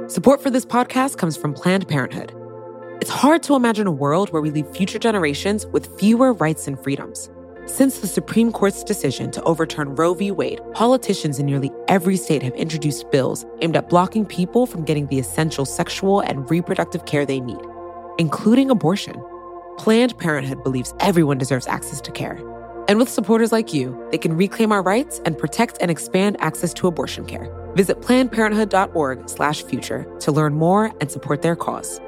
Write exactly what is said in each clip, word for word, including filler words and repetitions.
Support for this podcast comes from Planned Parenthood. It's hard to imagine a world where we leave future generations with fewer rights and freedoms. Since the Supreme Court's decision to overturn Roe v. Wade, politicians in nearly every state have introduced bills aimed at blocking people from getting the essential sexual and reproductive care they need, including abortion. Planned Parenthood believes everyone deserves access to care. And with supporters like you, they can reclaim our rights and protect and expand access to abortion care. Visit planned parenthood dot org slash future to learn more and support their cause.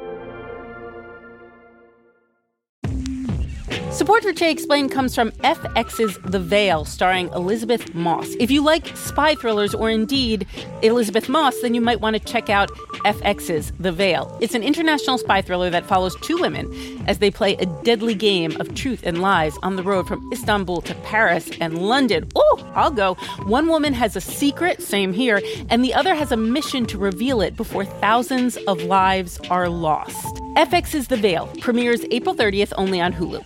Support for Che Explained comes from F X's The Veil, starring Elizabeth Moss. If you like spy thrillers or indeed Elizabeth Moss, then you might want to check out F X's The Veil. It's an international spy thriller that follows two women as they play a deadly game of truth and lies on the road from Istanbul to Paris and London. Oh, I'll go. One woman has a secret, same here, and the other has a mission to reveal it before thousands of lives are lost. F X's The Veil premieres April thirtieth only on Hulu.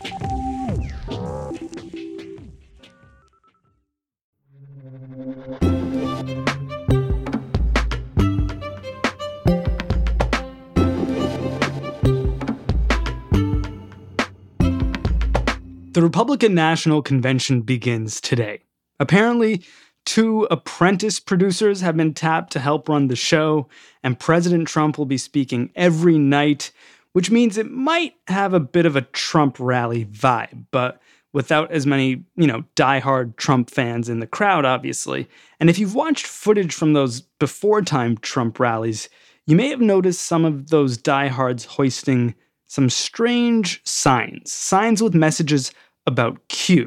The Republican National Convention begins today. Apparently, two apprentice producers have been tapped to help run the show, and President Trump will be speaking every night, which means it might have a bit of a Trump rally vibe, but without as many, you know, diehard Trump fans in the crowd, obviously. And if you've watched footage from those before-time Trump rallies, you may have noticed some of those diehards hoisting some strange signs, signs with messages about Q.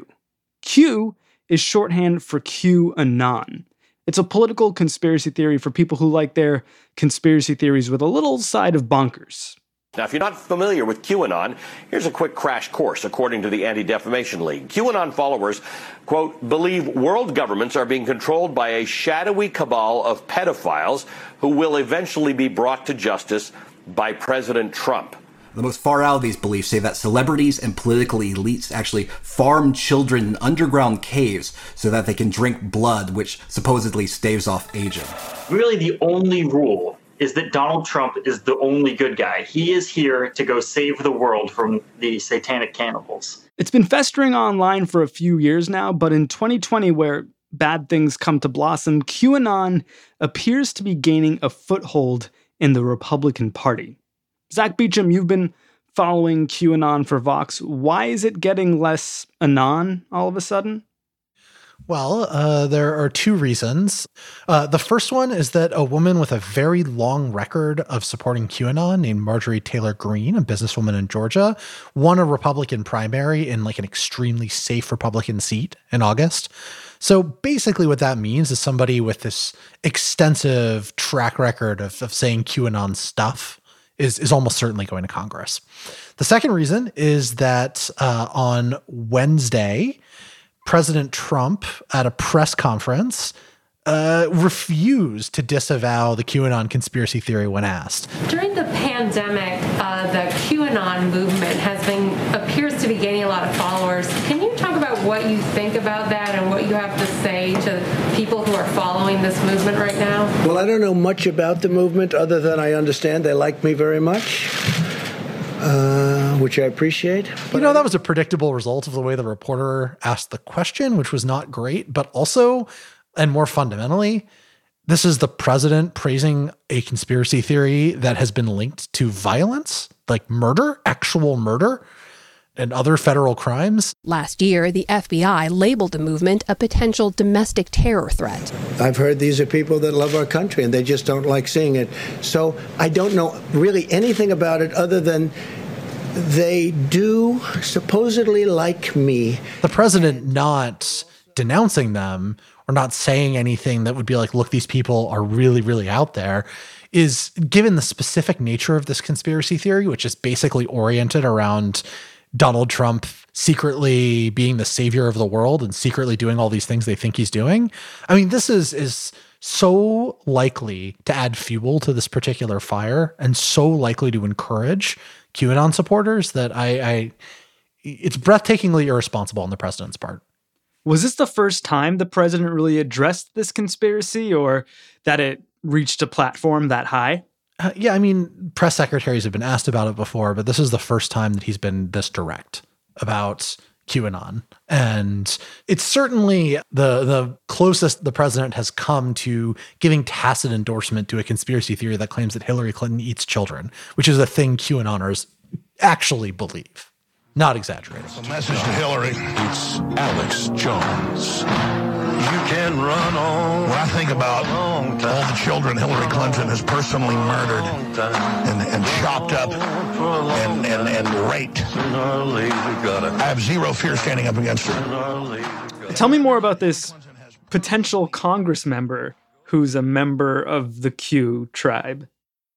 Q is shorthand for QAnon. It's a political conspiracy theory for people who like their conspiracy theories with a little side of bonkers. Now, if you're not familiar with QAnon, here's a quick crash course, according to the Anti-Defamation League. QAnon followers, quote, believe world governments are being controlled by a shadowy cabal of pedophiles who will eventually be brought to justice by President Trump. The most far out of these beliefs say that celebrities and political elites actually farm children in underground caves so that they can drink blood, which supposedly staves off aging. Really, the only rule is that Donald Trump is the only good guy. He is here to go save the world from the satanic cannibals. It's been festering online for a few years now, but in twenty twenty, where bad things come to blossom, QAnon appears to be gaining a foothold in the Republican Party. Zach Beecham, you've been following QAnon for Vox. Why is it getting less anon all of a sudden? Well, uh, there are two reasons. Uh, the first one is that a woman with a very long record of supporting QAnon named Marjorie Taylor Greene, a businesswoman in Georgia, won a Republican primary in like an extremely safe Republican seat in August. So basically what that means is somebody with this extensive track record of, of saying QAnon stuff is, is almost certainly going to Congress. The second reason is that uh, on Wednesday, President Trump, at a press conference, uh, refused to disavow the QAnon conspiracy theory when asked. During the pandemic, uh, the QAnon movement has been appears to be gaining a lot of followers. Can you talk about what you think about that and what you have to say to people who are following this movement right now? Well, I don't know much about the movement other than I understand they like me very much. Uh, which I appreciate. But you know, that was a predictable result of the way the reporter asked the question, which was not great, but also, and more fundamentally, this is the president praising a conspiracy theory that has been linked to violence, like murder, actual murder, and other federal crimes. Last year, the F B I labeled the movement a potential domestic terror threat. I've heard these are people that love our country and they just don't like seeing it. So I don't know really anything about it other than they do supposedly like me. The president not denouncing them or not saying anything that would be like, look, these people are really, really out there, is given the specific nature of this conspiracy theory, which is basically oriented around Donald Trump secretly being the savior of the world and secretly doing all these things they think he's doing. I mean, this is is so likely to add fuel to this particular fire and so likely to encourage QAnon supporters that I, I it's breathtakingly irresponsible on the president's part. Was this the first time the president really addressed this conspiracy, or that it reached a platform that high? Uh, yeah, I mean, press secretaries have been asked about it before, but this is the first time that he's been this direct about QAnon. And it's certainly the the closest the president has come to giving tacit endorsement to a conspiracy theory that claims that Hillary Clinton eats children, which is a thing QAnoners actually believe. Not exaggerating. A message to Hillary. It's Alex Jones. You can run on. When I think about all the children Hillary Clinton has personally murdered and, and chopped up and, and, and raped, I have zero fear standing up against her. Tell me more about this potential Congress member who's a member of the Q tribe.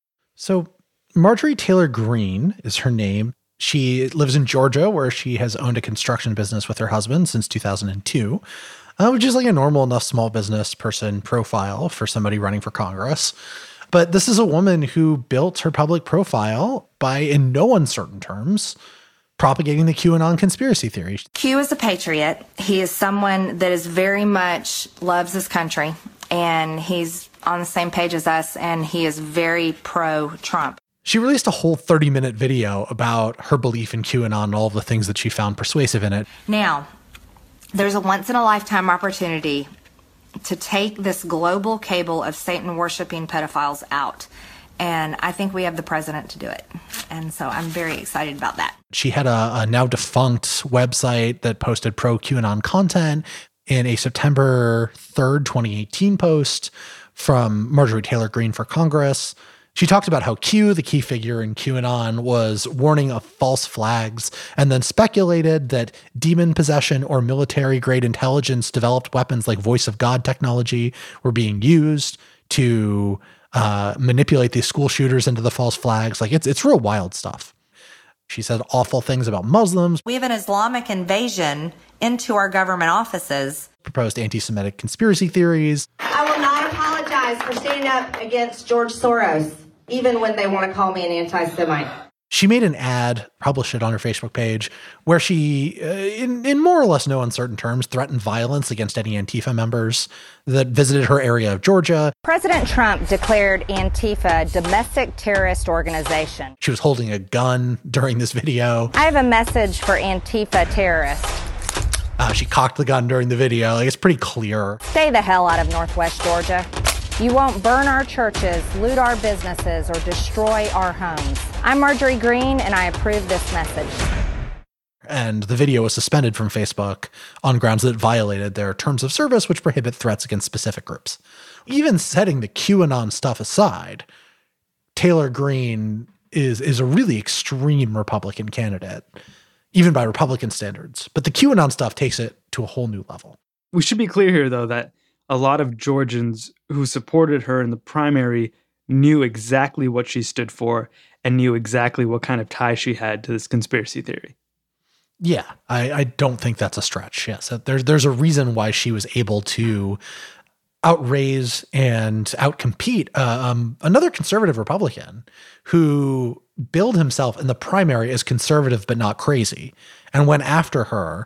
So Marjorie Taylor Greene is her name. She lives in Georgia, where she has owned a construction business with her husband since two thousand two, uh, which is like a normal enough small business person profile for somebody running for Congress. But this is a woman who built her public profile by, in no uncertain terms, propagating the QAnon conspiracy theory. Q is a patriot. He is someone that is very much loves his country, and he's on the same page as us, and he is very pro-Trump. She released a whole thirty minute video about her belief in QAnon and all of the things that she found persuasive in it. Now, there's a once in a lifetime opportunity to take this global cable of Satan worshiping pedophiles out. And I think we have the president to do it. And so I'm very excited about that. She had a, a now defunct website that posted pro QAnon content. In a September third, twenty eighteen post from Marjorie Taylor Greene for Congress, she talked about how Q, the key figure in QAnon, was warning of false flags, and then speculated that demon possession or military-grade intelligence developed weapons like voice of God technology were being used to uh, manipulate these school shooters into the false flags. Like, it's it's real wild stuff. She said awful things about Muslims. We have an Islamic invasion into our government offices. Proposed anti-Semitic conspiracy theories. I will not apologize for standing up against George Soros, even when they want to call me an anti-Semite. She made an ad, published it on her Facebook page, where she, uh, in, in more or less no uncertain terms, threatened violence against any Antifa members that visited her area of Georgia. President Trump declared Antifa a domestic terrorist organization. She was holding a gun during this video. I have a message for Antifa terrorists. Uh, she cocked the gun during the video. Like, it's pretty clear. Stay the hell out of Northwest Georgia. You won't burn our churches, loot our businesses, or destroy our homes. I'm Marjorie Greene, and I approve this message. And the video was suspended from Facebook on grounds that it violated their terms of service, which prohibit threats against specific groups. Even setting the QAnon stuff aside, Taylor Greene is, is a really extreme Republican candidate, even by Republican standards. But the QAnon stuff takes it to a whole new level. We should be clear here, though, that a lot of Georgians who supported her in the primary knew exactly what she stood for and knew exactly what kind of tie she had to this conspiracy theory. Yeah, I, I don't think that's a stretch. Yes, there's there's a reason why she was able to outraise and outcompete uh, um, another conservative Republican who billed himself in the primary as conservative but not crazy, and went after her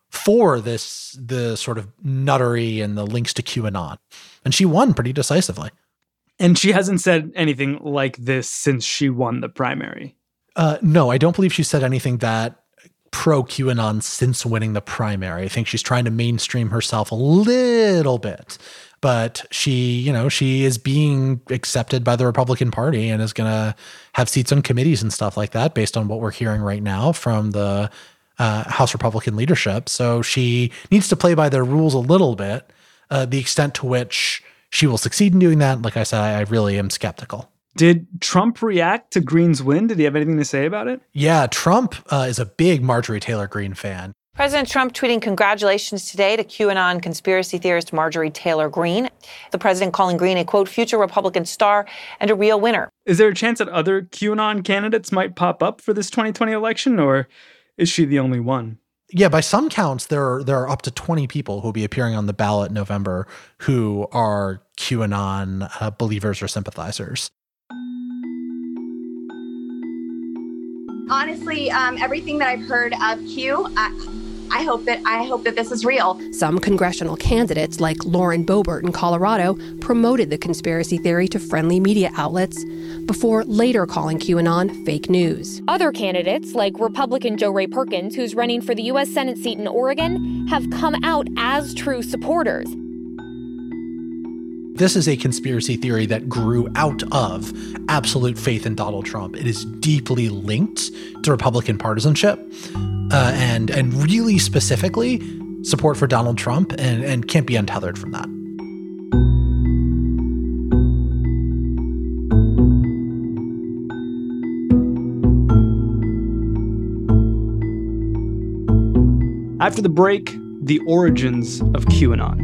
for this the sort of nuttery and the links to QAnon. And she won pretty decisively. And she hasn't said anything like this since she won the primary. Uh, no, I don't believe she said anything that pro-QAnon since winning the primary. I think she's trying to mainstream herself a little bit. But she, you know, she is being accepted by the Republican Party and is going to have seats on committees and stuff like that based on what we're hearing right now from the Uh, House Republican leadership. So she needs to play by their rules a little bit. Uh, the extent to which she will succeed in doing that, like I said, I, I really am skeptical. Did Trump react to Greene's win? Did he have anything to say about it? Yeah, Trump uh, is a big Marjorie Taylor Greene fan. President Trump tweeting congratulations today to QAnon conspiracy theorist Marjorie Taylor Greene. The president calling Greene a, quote, future Republican star and a real winner. Is there a chance that other QAnon candidates might pop up for this twenty twenty election, or is she the only one? Yeah, by some counts, there are, there are up to twenty people who will be appearing on the ballot in November who are QAnon uh, believers or sympathizers. Honestly, um, everything that I've heard of Q, I, I hope that I hope that this is real. Some congressional candidates, like Lauren Boebert in Colorado, promoted the conspiracy theory to friendly media outlets before later calling QAnon fake news. Other candidates, like Republican Jo Ray Perkins, who's running for the U S Senate seat in Oregon, have come out as true supporters. This is a conspiracy theory that grew out of absolute faith in Donald Trump. It is deeply linked to Republican partisanship uh, and and really specifically support for Donald Trump and, and can't be untethered from that. After the break, the origins of QAnon.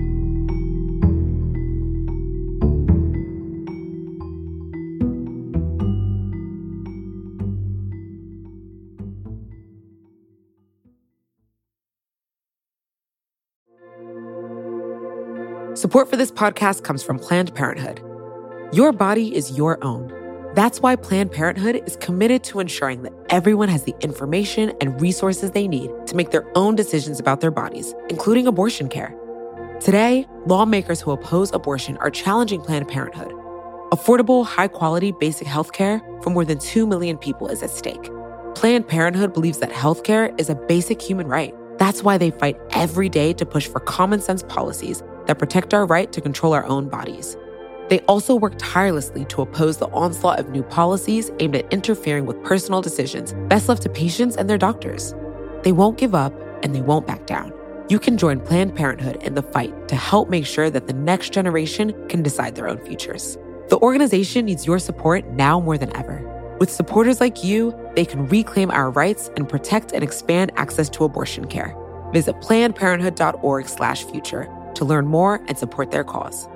Support for this podcast comes from Planned Parenthood. Your body is your own. That's why Planned Parenthood is committed to ensuring that everyone has the information and resources they need to make their own decisions about their bodies, including abortion care. Today, lawmakers who oppose abortion are challenging Planned Parenthood. Affordable, high-quality basic health care for more than two million people is at stake. Planned Parenthood believes that health care is a basic human right. That's why they fight every day to push for common-sense policies that protect our right to control our own bodies. They also work tirelessly to oppose the onslaught of new policies aimed at interfering with personal decisions best left to patients and their doctors. They won't give up, and they won't back down. You can join Planned Parenthood in the fight to help make sure that the next generation can decide their own futures. The organization needs your support now more than ever. With supporters like you, they can reclaim our rights and protect and expand access to abortion care. Visit plannedparenthood.org slash future to learn more and support their cause.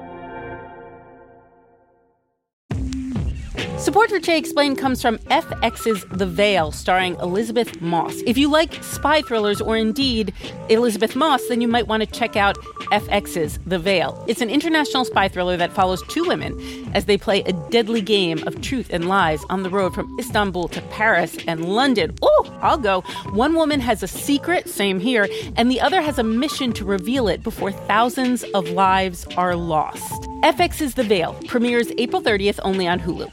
Support for Jay Explained comes from F X's The Veil, starring Elizabeth Moss. If you like spy thrillers or indeed Elizabeth Moss, then you might want to check out F X's The Veil. It's an international spy thriller that follows two women as they play a deadly game of truth and lies on the road from Istanbul to Paris and London. Oh, I'll go. One woman has a secret, same here, and the other has a mission to reveal it before thousands of lives are lost. F X's The Veil premieres April thirtieth only on Hulu.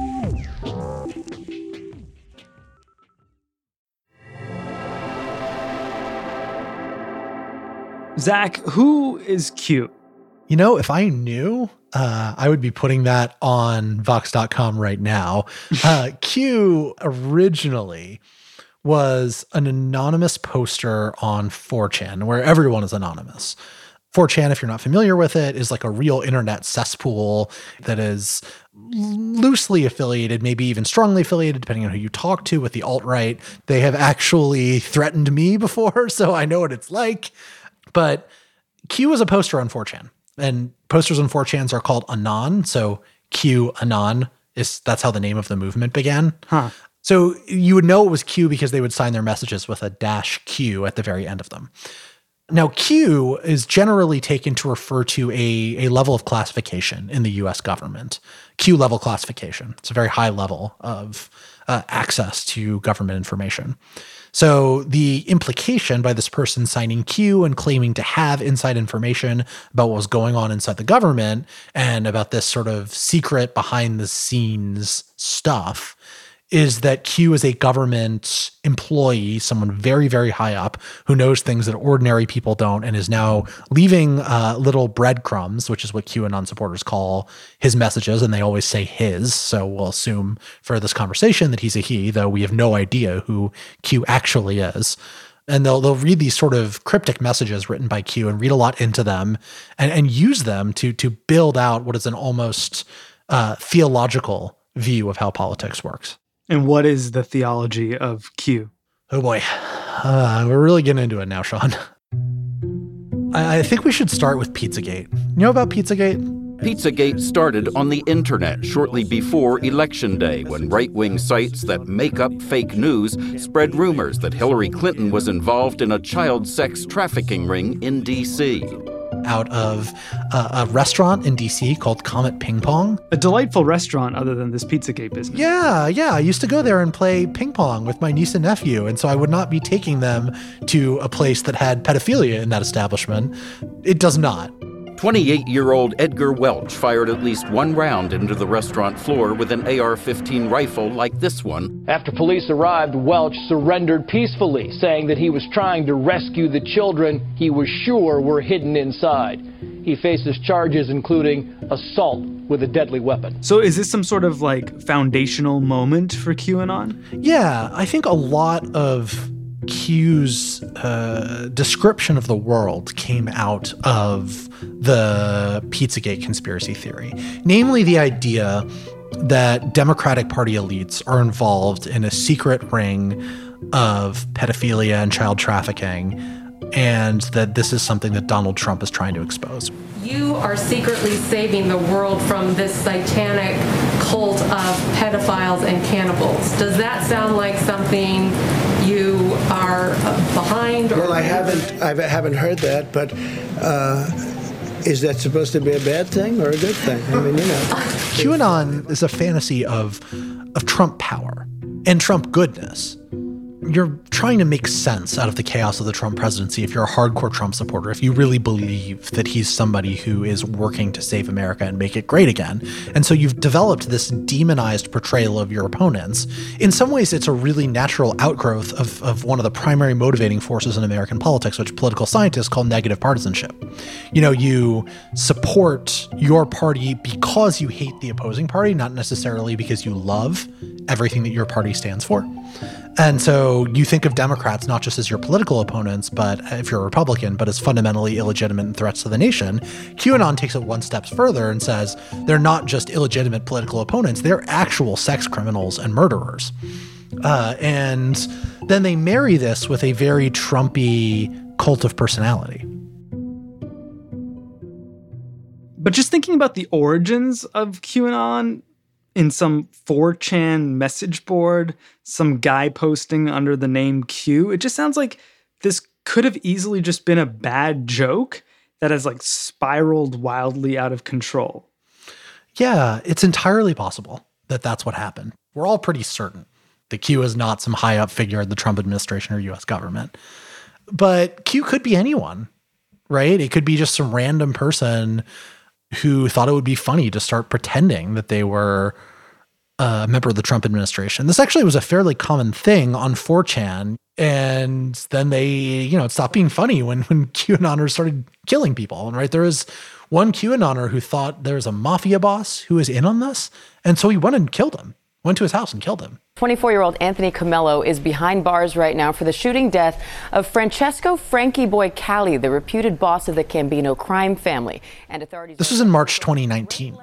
Zach, who is Q? You know, if I knew, uh, I would be putting that on Vox dot com right now. Uh, Q originally was an anonymous poster on four chan, where everyone is anonymous. four chan, if you're not familiar with it, is like a real internet cesspool that is loosely affiliated, maybe even strongly affiliated, depending on who you talk to, with the alt-right. They have actually threatened me before, so I know what it's like. But Q is a poster on four chan, and posters on four chans are called Anon. So Q Anon is that's how the name of the movement began. Huh. So you would know it was Q because they would sign their messages with a dash Q at the very end of them. Now, Q is generally taken to refer to a, a level of classification in the U S government. Q level classification. It's a very high level of uh, access to government information. So the implication by this person signing Q and claiming to have inside information about what was going on inside the government and about this sort of secret behind the scenes stuff is that Q is a government employee, someone very, very high up who knows things that ordinary people don't and is now leaving uh, little breadcrumbs, which is what QAnon supporters call his messages, and they always say his, so we'll assume for this conversation that he's a he, though we have no idea who Q actually is. And they'll they'll read these sort of cryptic messages written by Q and read a lot into them and, and use them to, to build out what is an almost uh, theological view of how politics works. And what is the theology of Q? Oh boy, uh, we're really getting into it now, Sean. I, I think we should start with Pizzagate. You know about Pizzagate? Pizzagate started on the internet shortly before Election Day when right-wing sites that make up fake news spread rumors that Hillary Clinton was involved in a child sex trafficking ring in D C out of uh, a restaurant in D C called Comet Ping Pong. A delightful restaurant other than this Pizzagate business. Yeah, yeah. I used to go there and play ping pong with my niece and nephew, and so I would not be taking them to a place that had pedophilia in that establishment. It does not. twenty-eight-year-old Edgar Welch fired at least one round into the restaurant floor with an A R fifteen rifle like this one. After police arrived, Welch surrendered peacefully, saying that he was trying to rescue the children he was sure were hidden inside. He faces charges including assault with a deadly weapon. So is this some sort of like foundational moment for QAnon? Yeah, I think a lot of Q's uh, description of the world came out of the Pizzagate conspiracy theory, namely the idea that Democratic Party elites are involved in a secret ring of pedophilia and child trafficking, and that this is something that Donald Trump is trying to expose. You are secretly saving the world from this satanic cult of pedophiles and cannibals. Does that sound like something you are behind? Or well, I haven't, I haven't heard that, but uh, is that supposed to be a bad thing or a good thing? I mean, you know. QAnon is a fantasy of of Trump power and Trump goodness. You're trying to make sense out of the chaos of the Trump presidency if you're a hardcore Trump supporter, if you really believe that he's somebody who is working to save America and make it great again. And so you've developed this demonized portrayal of your opponents. In some ways, it's a really natural outgrowth of, of one of the primary motivating forces in American politics, which political scientists call negative partisanship. You know, you support your party because you hate the opposing party, not necessarily because you love everything that your party stands for. And so you think of Democrats not just as your political opponents, but if you're a Republican, but as fundamentally illegitimate and threats to the nation. QAnon takes it one step further and says they're not just illegitimate political opponents, they're actual sex criminals and murderers. Uh, and then they marry this with a very Trumpy cult of personality. But just thinking about the origins of QAnon, in some four chan message board, some guy posting under the name Q. It just sounds like this could have easily just been a bad joke that has like spiraled wildly out of control. Yeah, it's entirely possible that that's what happened. We're all pretty certain that Q is not some high up figure in the Trump administration or U S government. But Q could be anyone, right? It could be just some random person who thought it would be funny to start pretending that they were a member of the Trump administration. This actually was a fairly common thing on four chan. And then they, you know, it stopped being funny when, when QAnoners started killing people. And right, there is one QAnoner who thought there was a mafia boss who was in on this. And so he went and killed him, went to his house and killed him. twenty-four-year-old Anthony Comello is behind bars right now for the shooting death of Francesco Frankie Boy Cali, the reputed boss of the Gambino crime family. And authorities. This was in March twenty nineteen.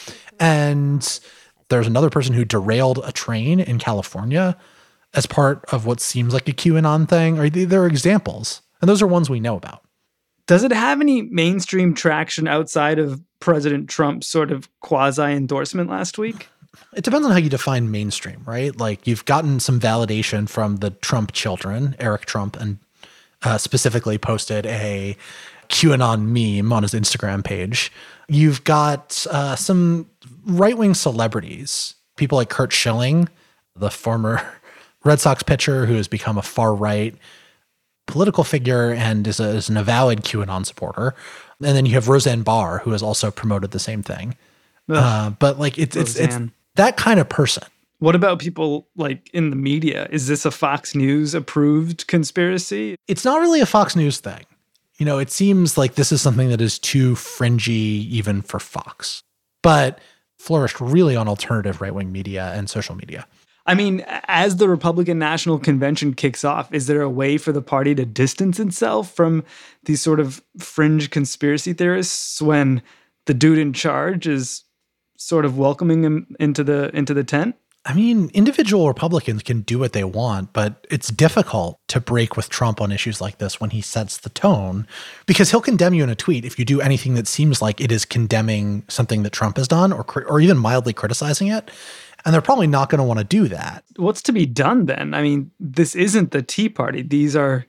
And there's another person who derailed a train in California as part of what seems like a QAnon thing. Or there are examples, and those are ones we know about. Does it have any mainstream traction outside of President Trump's sort of quasi-endorsement last week? It depends on how you define mainstream, right? Like you've gotten some validation from the Trump children. Eric Trump and uh, specifically posted a QAnon meme on his Instagram page. You've got uh, some right-wing celebrities, people like Curt Schilling, the former Red Sox pitcher who has become a far-right political figure and is, a, is an avowed QAnon supporter. And then you have Roseanne Barr, who has also promoted the same thing. Uh, but like it's, it's it's that kind of person. What about people like in the media? Is this a Fox News approved conspiracy? It's not really a Fox News thing. You know, it seems like this is something that is too fringy even for Fox, but flourished really on alternative right-wing media and social media. I mean, as the Republican National Convention kicks off, is there a way for the party to distance itself from these sort of fringe conspiracy theorists when the dude in charge is sort of welcoming him into the into the tent? I mean, individual Republicans can do what they want, but it's difficult to break with Trump on issues like this when he sets the tone, because he'll condemn you in a tweet if you do anything that seems like it is condemning something that Trump has done or or even mildly criticizing it. And they're probably not going to want to do that. What's to be done then? I mean, this isn't the Tea Party. These are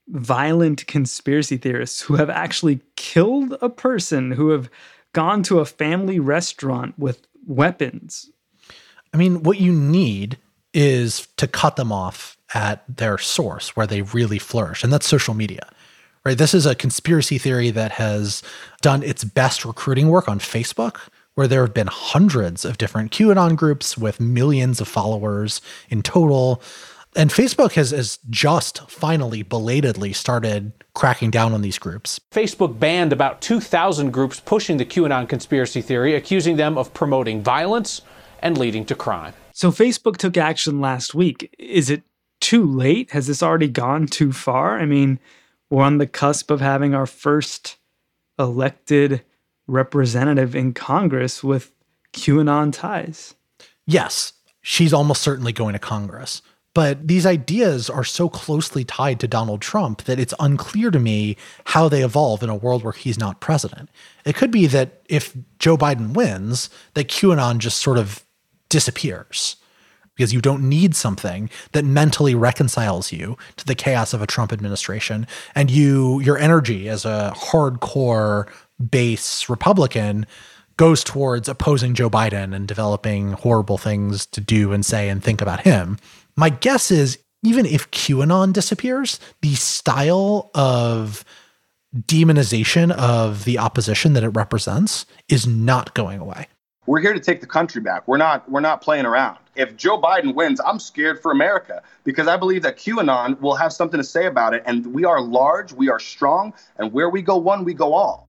violent conspiracy theorists who have actually killed a person, who have gone to a family restaurant with weapons. I mean, what you need is to cut them off at their source where they really flourish, and that's social media. Right? This is a conspiracy theory that has done its best recruiting work on Facebook, where there have been hundreds of different QAnon groups with millions of followers in total. And Facebook has, has just finally belatedly started cracking down on these groups. Facebook banned about two thousand groups pushing the QAnon conspiracy theory, accusing them of promoting violence and leading to crime. So Facebook took action last week. Is it too late? Has this already gone too far? I mean, we're on the cusp of having our first elected representative in Congress with QAnon ties. Yes, she's almost certainly going to Congress. But these ideas are so closely tied to Donald Trump that it's unclear to me how they evolve in a world where he's not president. It could be that if Joe Biden wins, that QAnon just sort of disappears because you don't need something that mentally reconciles you to the chaos of a Trump administration. And you, your energy as a hardcore base Republican goes towards opposing Joe Biden and developing horrible things to do and say and think about him. My guess is even if QAnon disappears, the style of demonization of the opposition that it represents is not going away. We're here to take the country back. We're not we're not playing around. If Joe Biden wins, I'm scared for America because I believe that QAnon will have something to say about it. And we are large, we are strong, and where we go one, we go all.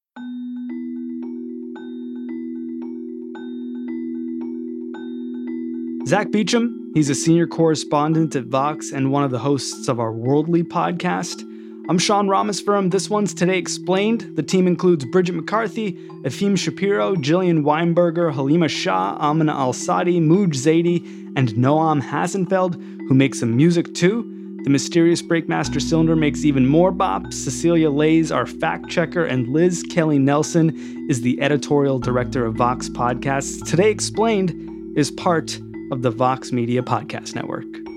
Zach Beecham, he's a senior correspondent at Vox and one of the hosts of our Worldly podcast. I'm Sean Rameswaram. This one's Today Explained. The team includes Bridget McCarthy, Efim Shapiro, Jillian Weinberger, Halima Shah, Amina Al-Sadi, Mooj Zaidi, and Noam Hassenfeld, who makes some music too. The mysterious Breakmaster Cylinder makes even more bops. Cecilia Lays, our fact checker, and Liz Kelly Nelson is the editorial director of Vox Podcasts. Today Explained is part of the Vox Media Podcast Network.